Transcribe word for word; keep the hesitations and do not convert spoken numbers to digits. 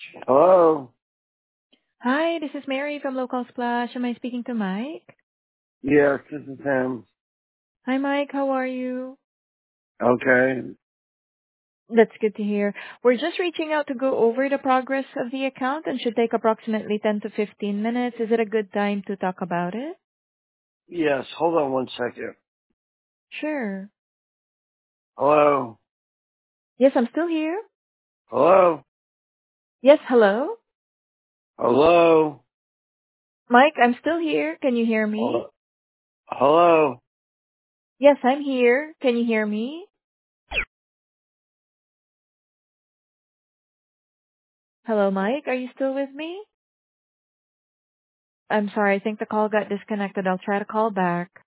Hello? Hi, this is Mary from Local Splash. Am I speaking to Mike? Yes, this is him. Hi, Mike. How are you? Okay. That's good to hear. We're just reaching out to go over the progress of the account and should take approximately ten to fifteen minutes. Is it a good time to talk about it? Yes, hold on one second. Sure. Hello? Yes, I'm still here. Hello? Yes, hello? Hello? Mike, I'm still here. Can you hear me? Hello? Hello? Yes, I'm here. Can you hear me? Hello, Mike. Are you still with me? I'm sorry. I think the call got disconnected. I'll try to call back.